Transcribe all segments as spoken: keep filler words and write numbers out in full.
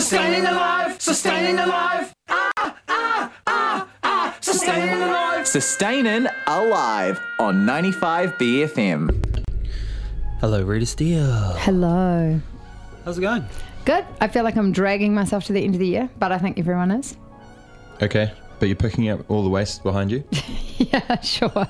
Sustaining alive, sustaining alive. Ah, ah, ah, ah. Sustaining alive. Sustaining alive on ninety-five B F M. Hello, Rita Steele. Hello. How's it going? Good. I feel like I'm dragging myself to the end of the year, but I think everyone is. Okay, but you're picking up all the waste behind you? Yeah, sure.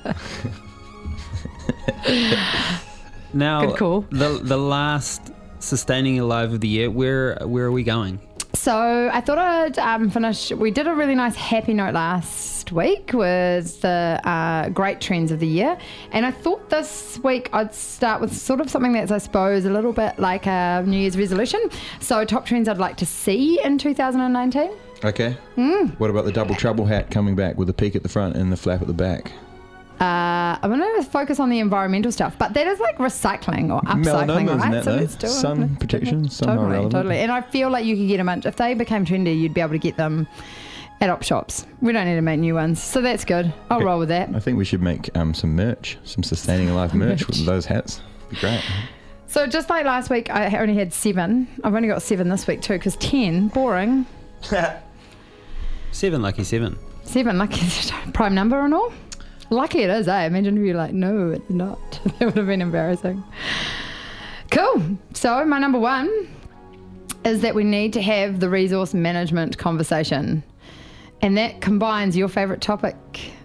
Now, Good call. the the last Sustaining Alive of the year, where where are we going? So I thought I'd um, finish. We did a really nice happy note last week with the uh, great trends of the year. And I thought this week I'd start with sort of something that's, I suppose, a little bit like a New Year's resolution. So top trends I'd like to see in two thousand nineteen. Okay. Mm. What about the double trouble hat coming back with the peak at the front and the flap at the back? Uh, I'm going to focus on the environmental stuff, but that is like recycling or upcycling, Melanoma, right? that, so though? let's do it. Sun Let's do protection, it. somehow totally, relevant. Totally, and I feel like you could get them in, if they became trendy, you'd be able to get them at op shops. We don't need to make new ones, so that's good. I'll Okay. roll with that. I think we should make um, some merch, some Sustaining Alive merch with those hats. Be great. So just like last week, I only had seven. I've only got seven this week too, because ten, boring. Seven, lucky seven. Seven, like prime number and all. Lucky it is, eh? Imagine if you're like, no, it's not. That would have been embarrassing. Cool. So my number one is that we need to have the resource management conversation. And that combines your favourite topic,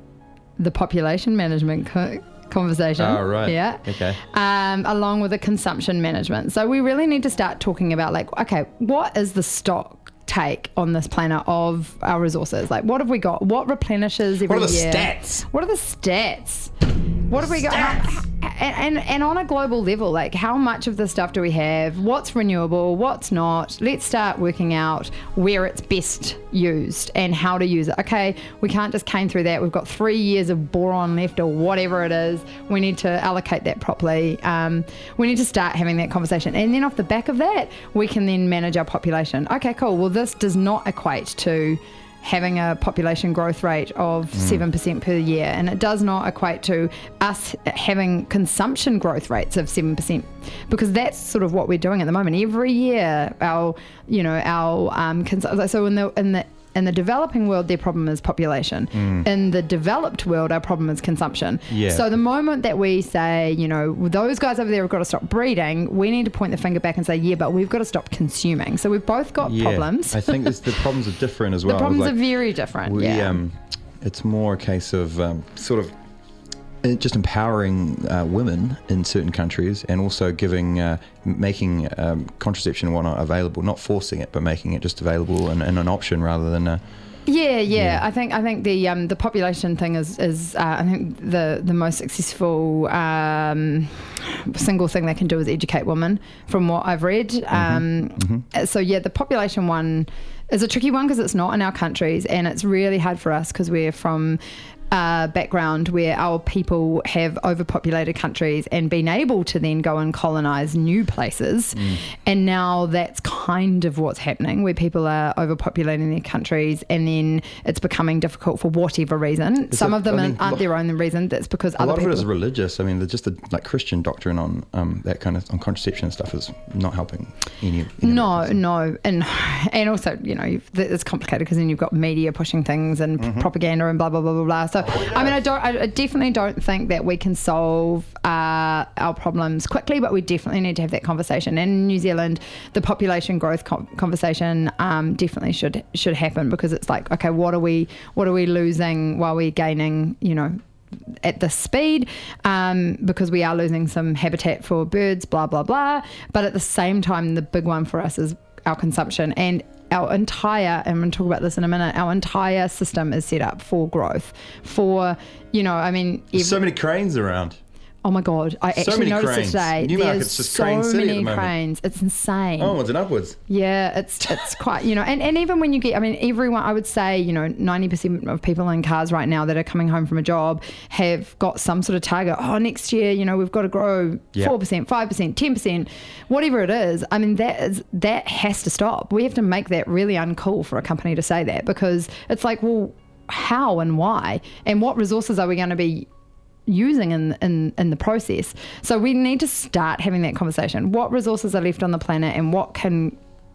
the population management co- conversation. Oh, right. Yeah. Okay. Um, along with the consumption management. So we really need to start talking about like, okay, what is the stock take on this planet of our resources? Like, what have we got? What replenishes every year? What are the stats? What are the stats? What have we got? How, and, and and on a global level, like how much of the stuff do we have? What's renewable? What's not? Let's start working out where it's best used and how to use it. Okay, we can't just cane through that. We've got three years of boron left or whatever it is. We need to allocate that properly. Um, we need to start having that conversation. And then off the back of that, we can then manage our population. Okay, cool. Well, this does not equate to having a population growth rate of mm. seven percent per year, and it does not equate to us having consumption growth rates of seven percent, because that's sort of what we're doing at the moment. Every year our you know our um cons- so in the in the in the developing world, their problem is population. Mm. In the developed world, our problem is consumption. Yeah. So the moment that we say, you know, those guys over there have got to stop breeding, we need to point the finger back and say, yeah, but we've got to stop consuming. So we've both got Yeah. problems. I think it's, the problems are different as The well. problems Like, are very different. we, yeah. um, it's more a case of um, sort of uh, just empowering uh, women in certain countries, and also giving, uh, making um, contraception and whatnot available, not forcing it, but making it just available and, and an option rather than a... Yeah, yeah, Yeah. I think I think the um, the population thing is is uh, I think the the most successful um, single thing they can do is educate women, from what I've read. Mm-hmm. Um, Mm-hmm. So yeah, the population one is a tricky one because it's not in our countries, and it's really hard for us because we're from uh, background where our people have overpopulated countries and been able to then go and colonize new places. Mm. And now that's kind of what's happening, where people are overpopulating their countries, and then it's becoming difficult for whatever reason. It's Some a- of them I mean, aren't lo- their own reason. That's because A other lot people... of it is religious. I mean, there's just the like Christian doctrine on um, that kind of on contraception and stuff is not helping any. any No, of it. no, and and also, you know, you've, it's complicated because then you've got media pushing things and Mm-hmm. propaganda and blah blah blah blah blah. So I mean, I don't, I definitely don't think that we can solve uh, our problems quickly, but we definitely need to have that conversation. And in New Zealand, the population growth co- conversation um, definitely should should happen, because it's like, okay, what are we what are we losing while we're gaining, you know, at the speed, um, because we are losing some habitat for birds, blah, blah, blah. But at the same time, the big one for us is our consumption, and our entire, and I'm going to talk about this in a minute, our entire system is set up for growth, for, you know, I mean... There's Every, so many cranes around. Oh my God, I So actually many noticed cranes. it today. Newmarket's There's just so crane city at the many moment. cranes. It's insane. Onwards and upwards. Yeah, it's it's quite, you know, and, and even when you get, I mean, everyone, I would say, you know, ninety percent of people in cars right now that are coming home from a job have got some sort of target. Oh, next year, you know, we've got to grow Yeah. four percent, five percent, ten percent, whatever it is. I mean, that is, that has to stop. We have to make that really uncool for a company to say that, because it's like, well, how and why? And what resources are we going to be using in, in in the process? So we need to start having that conversation. What resources are left on the planet, and what can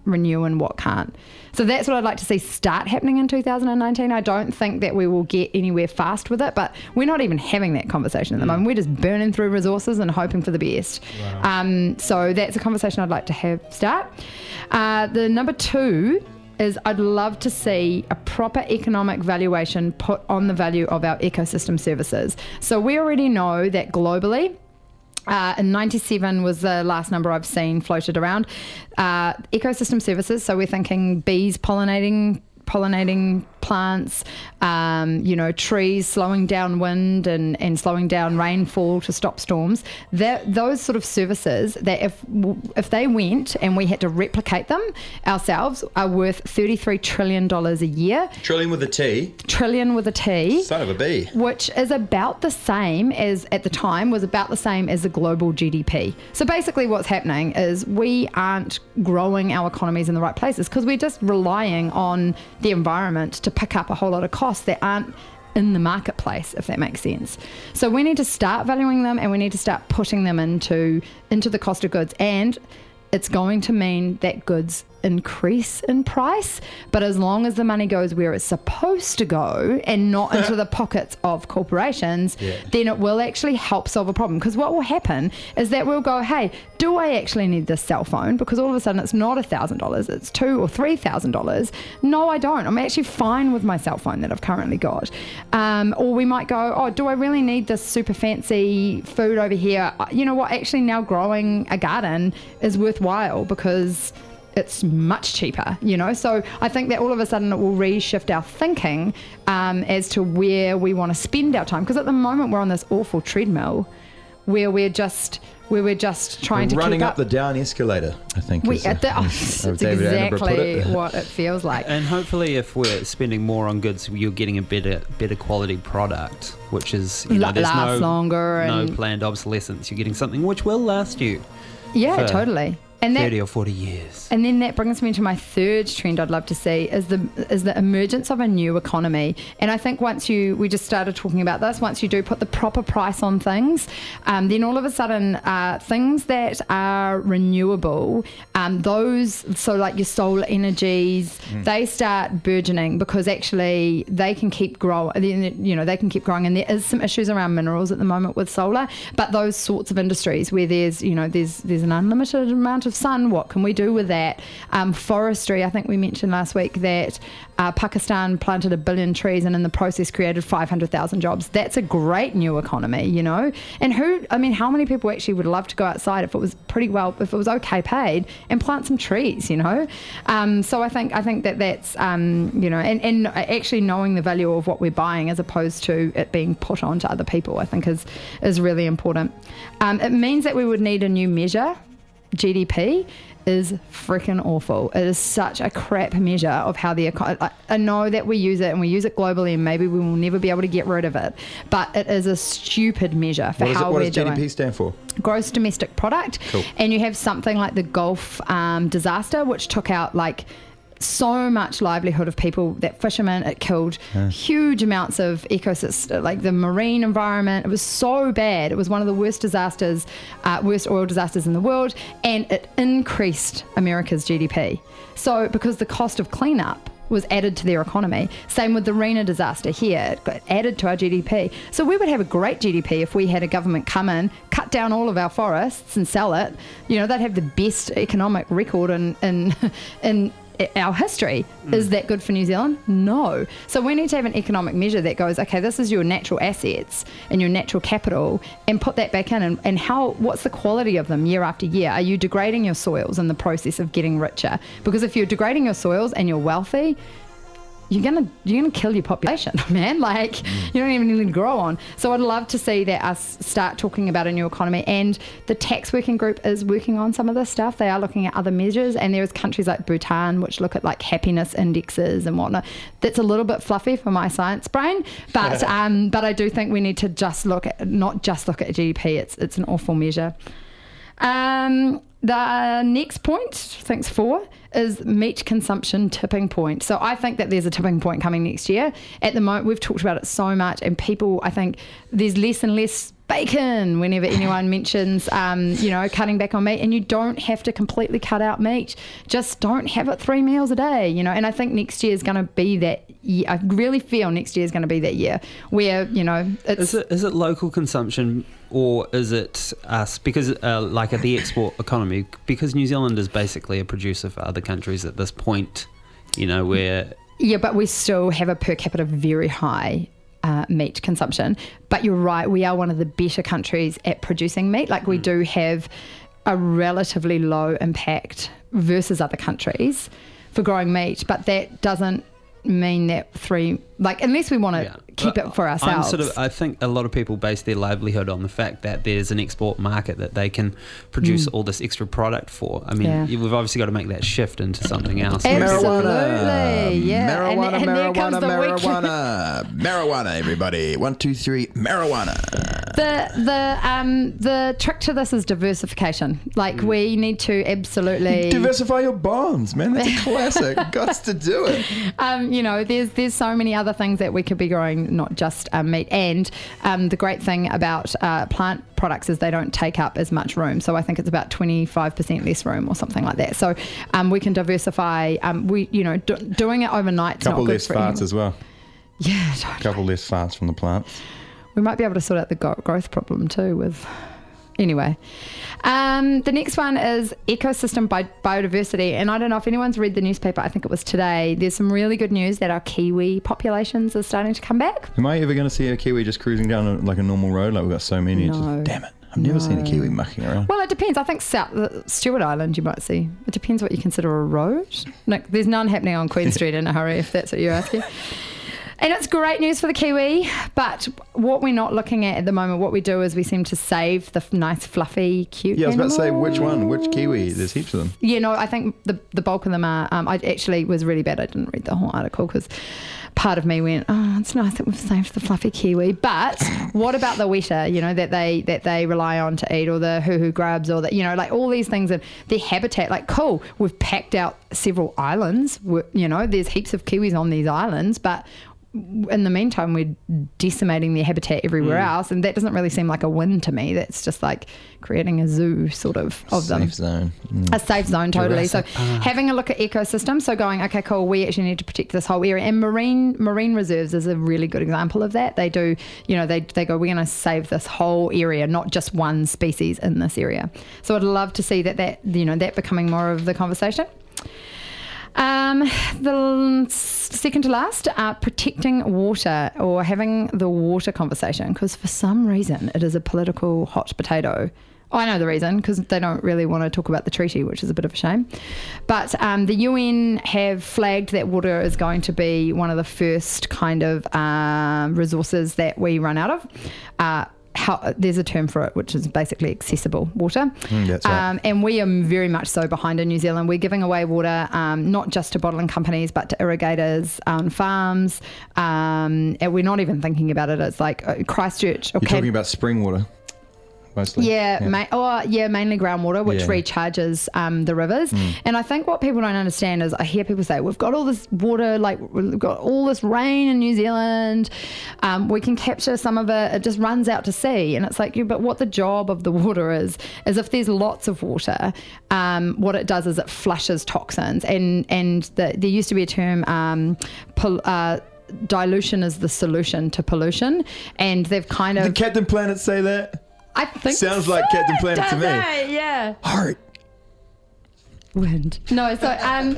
renew and what can't. So that's what I'd like to see start happening in two thousand nineteen. I don't think that we will get anywhere fast with it, but we're not even having that conversation at the moment. We're just burning through resources and hoping for the best. Wow. Um, so that's a conversation I'd like to have start. Uh, the number two is I'd love to see a proper economic valuation put on the value of our ecosystem services. So we already know that globally, Uh, and ninety-seven was the last number I've seen floated around. Uh, ecosystem services, so we're thinking bees pollinating pollinating plants, um, you know, trees slowing down wind and, and slowing down rainfall to stop storms. That, those sort of services that if if they went and we had to replicate them ourselves are worth thirty-three trillion dollars a year. Trillion with a T. Trillion with a T. Son of a bee. Which is about the same as, at the time, was about the same as the global G D P. So basically what's happening is we aren't growing our economies in the right places because we're just relying on the environment to pick up a whole lot of costs that aren't in the marketplace, if that makes sense. So we need to start valuing them and we need to start putting them into into the cost of goods, and it's going to mean that goods increase in price, but as long as the money goes where it's supposed to go and not into the pockets of corporations, yeah. then it will actually help solve a problem. Because what will happen is that we'll go, hey, do I actually need this cell phone? Because all of a sudden it's not a thousand dollars, it's two or three thousand dollars. No, I don't. I'm actually fine with my cell phone that I've currently got. Um, or we might go, oh, do I really need this super fancy food over here? You know what? Actually, now growing a garden is worthwhile because it's much cheaper, you know. So I think that all of a sudden it will reshift our thinking um, as to where we want to spend our time. Because at the moment we're on this awful treadmill where we're just where we're just trying we're to running keep up up the down escalator, I think. We, is, at the, uh, oh, as it's David Attenborough put exactly it. what it feels like. And hopefully, if we're spending more on goods, you're getting a better, better quality product, which is you know, La- there's lasts no longer no and planned obsolescence. You're getting something which will last you. Yeah, for totally. And that, thirty or forty years. And then that brings me to my third trend I'd love to see is the is the emergence of a new economy. And I think once you, we just started talking about this, once you do put the proper price on things, um, then all of a sudden uh, things that are renewable, um, those, so like your solar energies, mm. they start burgeoning because actually they can keep growing, you know, they can keep growing. And there is some issues around minerals at the moment with solar, but those sorts of industries where there's, you know, there's there's an unlimited amount of sun, what can we do with that? Um, forestry, I think we mentioned last week that uh, Pakistan planted a billion trees and in the process created five hundred thousand jobs. That's a great new economy, you know. And who, I mean, how many people actually would love to go outside if it was pretty well, if it was okay paid and plant some trees, you know? Um, so I think I think that that's, um, you know, and, and actually knowing the value of what we're buying as opposed to it being put on to other people, I think is, is really important. Um, it means that we would need a new measure. G D P is freaking awful. It is such a crap measure of how the economy. I know that we use it and we use it globally and maybe we will never be able to get rid of it, but it is a stupid measure for what how it, what we're does G D P doing. stand for? Gross domestic product. Cool. And you have something like the Gulf um, disaster, which took out like so much livelihood of people, that fishermen, it killed yeah. huge amounts of ecosystem, like the marine environment. It was so bad. It was one of the worst disasters, uh, worst oil disasters in the world, and it increased America's G D P. So because the cost of cleanup was added to their economy. Same with the Rena disaster here. It got added to our G D P. So we would have a great G D P if we had a government come in, cut down all of our forests and sell it. You know, they'd have the best economic record in in in our history. Mm. Is that good for New Zealand? No. So we need to have an economic measure that goes, okay, this is your natural assets and your natural capital, and put that back in, and, and how, what's the quality of them year after year? Are you degrading your soils in the process of getting richer? Because if you're degrading your soils and you're wealthy, you're gonna you're gonna kill your population, man. Like mm. you don't even need to grow on. So I'd love to see that us start talking about a new economy. And the tax working group is working on some of this stuff. They are looking at other measures, and there's countries like Bhutan which look at like happiness indexes and whatnot. That's a little bit fluffy for my science brain, but um, but I do think we need to just look at not just look at G D P. It's it's an awful measure. Um, the next point, thanks four, is meat consumption tipping point. So I think that there's a tipping point coming next year. At the moment, we've talked about it so much, and people, I think there's less and less bacon whenever anyone mentions, um, you know, cutting back on meat, and you don't have to completely cut out meat. Just don't have it three meals a day, you know. And I think next year is going to be that year. I really feel next year is going to be that year where, you know, it's... Is it, is it local consumption, or is it us? Because, uh, like, at the export economy, because New Zealand is basically a producer for other countries at this point, you know, where... Yeah, but we still have a per capita very high Uh, meat consumption. But you're right, we are one of the better countries at producing meat. Like, we do have a relatively low impact versus other countries for growing meat, but that doesn't mean that three, like, unless we want to Yeah. keep But it for ourselves. I'm sort of, I think a lot of people base their livelihood on the fact that there's an export market that they can produce all this extra product for. I mean, Yeah. we've obviously got to make that shift into something else. Absolutely, yeah. Marijuana, and, and there comes marijuana, the week- marijuana. Marijuana, everybody. One, two, three, marijuana. The the um the trick to this is diversification. Like, we need to absolutely Diversify your bonds, man. That's a classic. Gots to do it. Um, you know, there's there's so many other things that we could be growing, not just um, meat. And um, the great thing about uh, plant products is they don't take up as much room. So I think it's about twenty-five percent less room or something like that. So um, we can diversify. Um, we, you know, do, doing it overnight. Couple not good less for farts anyone. as well. Yeah, totally. Couple less farts from the plants. We might be able to sort out the go- growth problem too with... Anyway, um, the next one is ecosystem bi- biodiversity. And I don't know if anyone's read the newspaper. I think it was today. There's some really good news that our Kiwi populations are starting to come back. Am I ever going to see a Kiwi just cruising down a, like a normal road? Like, we've got so many. It's No. just, damn it. I've never seen a Kiwi mucking around. Well, it depends. I think South uh, Stewart Island you might see. It depends what you consider a road. No, there's none happening on Queen Street in a hurry, if that's what you're asking. And it's great news for the Kiwi, but what we're not looking at at the moment, what we do is we seem to save the f- nice, fluffy, cute Yeah, I was about to say, animals. which one? Which Kiwi? There's heaps of them. Yeah, no, I think the the bulk of them are. Um, I actually was really bad. I didn't read the whole article because part of me went, oh, it's nice that we've saved the fluffy Kiwi. But what about the weta, you know, that they that they rely on to eat, or the hoo-hoo grubs, or the, you know, like all these things, and their habitat, like, cool, we've packed out several islands, we're, you know, there's heaps of Kiwis on these islands, but in the meantime, we're decimating their habitat everywhere Mm. else, and that doesn't really seem like a win to me. That's just like creating a zoo sort of of them. Safe zone. Mm. A safe zone, totally. So Jurassic having a look at ecosystems, so going, okay, cool, we actually need to protect this whole area. And marine marine reserves is a really good example of that. They do, you know, they, they go, we're going to save this whole area, not just one species in this area. So I'd love to see that, that you know, that becoming more of the conversation. Um, the l- second to last, uh, protecting water, or having the water conversation, because for some reason it is a political hot potato. I know the reason, because they don't really want to talk about the treaty, which is a bit of a shame. But um, the U N have flagged that water is going to be one of the first kind of um, resources that we run out of. Uh, How, there's a term for it, which is basically accessible water. Mm, that's right. Um, and we are very much so behind in New Zealand. We're giving away water, um, not just to bottling companies, but to irrigators, um, farms. Um, and we're not even thinking about it. It's like uh, Christchurch. You're Okay. talking about spring water, mostly. Yeah, Ma- or yeah, mainly groundwater, which Yeah. recharges um, the rivers. And I think what people don't understand is, I hear people say, we've got all this water, like we've got all this rain in New Zealand. Um, we can capture some of it. It just runs out to sea. And it's like, yeah, but what the job of the water is, is if there's lots of water, um, what it does is it flushes toxins. And, and the, there used to be a term, um, pol- uh, dilution is the solution to pollution. And they've kind of... Did Captain Planet say that? I think Sounds like so, Captain Planet to me. does it? Yeah. Heart. Wind. No, so um,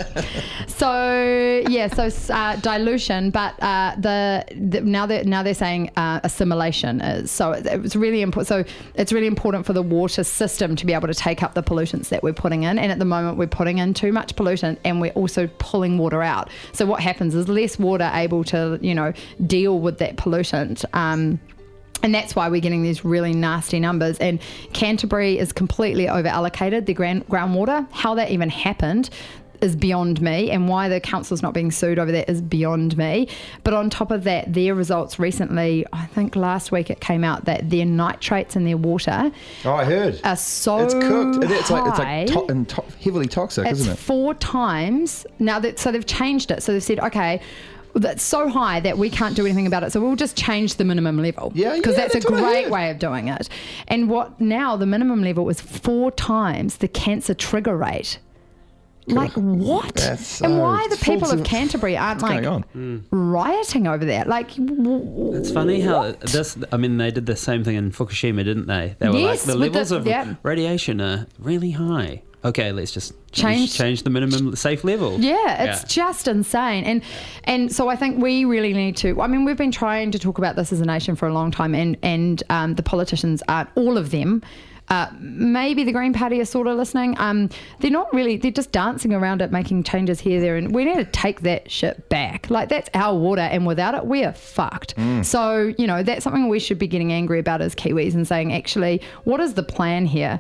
so yeah, so uh, dilution, but uh, the, the now they now they're saying uh, assimilation is so it, it's really important. So it's really important for the water system to be able to take up the pollutants that we're putting in, and at the moment we're putting in too much pollutant, and we're also pulling water out. So what happens is less water able to you know deal with that pollutant. Um, And that's why we're getting these really nasty numbers. And Canterbury is completely over allocated, the ground, groundwater. How that even happened, is beyond me, and why the council's not being sued over that is beyond me. But on top of that, their results recently, I think last week it came out that their nitrates in their water Oh, I heard. are so It's cooked. It's like it's high. like to- and to- heavily toxic, It's isn't it? four times now that so they've changed it. So they've said, okay, that's so high that we can't do anything about it. So we'll just change the minimum level. Yeah, because yeah, that's, that's a what I great heard. way of doing it. And what now the minimum level is four times the cancer trigger rate. Like what? That's and so why the people full of to- Canterbury aren't What's like going on? rioting over that? Like w- It's funny how this. I mean, they did the same thing in Fukushima, didn't they? They were Yes, like the with the- levels of yeah. radiation are really high. Okay, let's just Change- change change the minimum safe level. Yeah, it's Yeah. just insane. And and so I think we really need to, I mean, we've been trying to talk about this as a nation for a long time, and, and um, the politicians aren't, all of them. Uh, maybe the Green Party are sort of listening. Um, they're not really, they're just dancing around it, making changes here, there, and we need to take that shit back. Like, that's our water, and without it, we're fucked. So, you know, that's something we should be getting angry about as Kiwis and saying, actually, what is the plan here?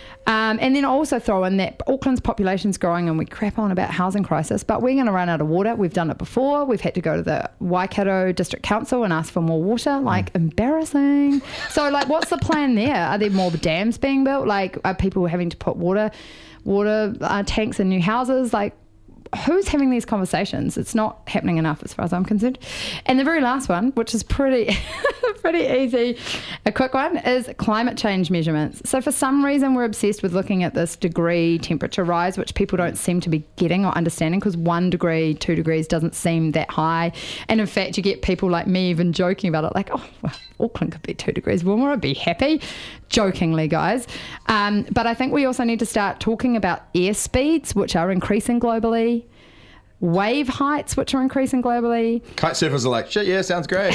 Um, and then also throw in that Auckland's population's growing and we crap on about housing crisis, but we're going to run out of water. We've done it before. We've had to go to the Waikato District Council and ask for more water. Like, embarrassing. So, like, what's the plan there? Are there more dams being built? Like, are people having to put water water uh, tanks in new houses? Like, who's having these conversations? It's not happening enough as far as I'm concerned. And the very last one, which is pretty pretty easy, a quick one, is climate change measurements. So for some reason we're obsessed with looking at this degree temperature rise, which people don't seem to be getting or understanding, because one degree, two degrees doesn't seem that high. And in fact, you get people like me even joking about it, like, oh, well, Auckland could be two degrees warmer, I'd be happy. Jokingly, guys. Um, but I think we also need to start talking about air speeds, which are increasing globally, wave heights, which are increasing globally, Kite surfers are like, shit, yeah, sounds great.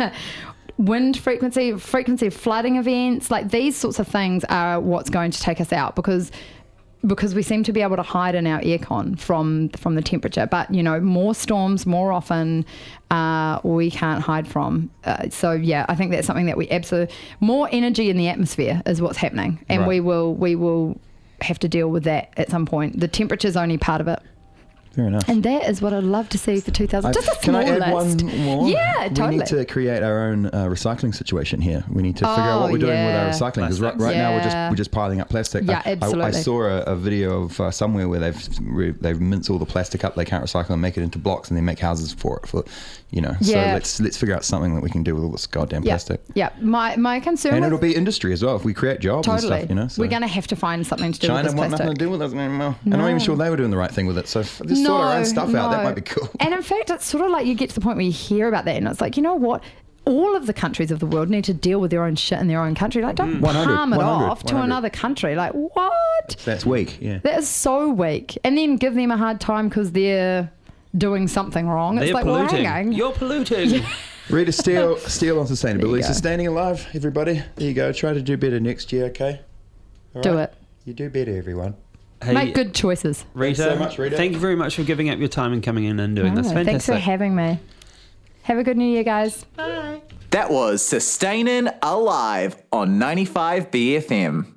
wind frequency, frequency of flooding events. Like, these sorts of things are what's going to take us out, because because we seem to be able to hide in our aircon from from the temperature. But, you know, more storms more often uh, we can't hide from. Uh, so, yeah, I think that's something that we absolutely... More energy in the atmosphere is what's happening. And Right. we will we will have to deal with that at some point. The temperature's only part of it. Fair enough. And that is what I'd love to see for two thousand. Just a Can small I add list. one more? Yeah, totally. We need to create our own uh, recycling situation here. We need to figure out what Oh, we're doing with our yeah. recycling, because right, Plastics. right now we're just Yeah. we're just piling up plastic. Yeah, I, I, I absolutely. saw a, a video of uh, somewhere where they've re, they've minced all the plastic up they can't recycle and make it into blocks, and then make houses for it. For you know, so Yeah. let's let's figure out something that we can do with all this goddamn Yeah, plastic. yeah. My my concern And with it'll be industry as well if we create jobs totally. and stuff. You know, so we're going to have to find something to do China with this want plastic. nothing to do with us anymore. I'm not even sure they were doing the right thing with it. So f- just sort our own stuff out. That no. might be cool. And in fact, it's sort of like you get to the point where you hear about that, and it's like, you know what? All of the countries of the world need to deal with their own shit in their own country. Like, don't one hundred, palm it one hundred, off to one hundred. another country. Like, what? That's weak. Yeah. That is so weak. And then give them a hard time because they're doing something wrong. It's They're like, well, polluting. hang on. You're polluting. Read a steal, steal on sustainability. go. Sustaining alive, everybody. There you go. Try to do better next year, okay? All Do right? it. You do better, everyone. Hey, Make good choices. Rita, Thanks so much, Rita. Thank you very much for giving up your time and coming in and doing this. Oh, Fantastic. thanks for having me. Have a good New Year, guys. That was Sustaining Alive on ninety-five B F M.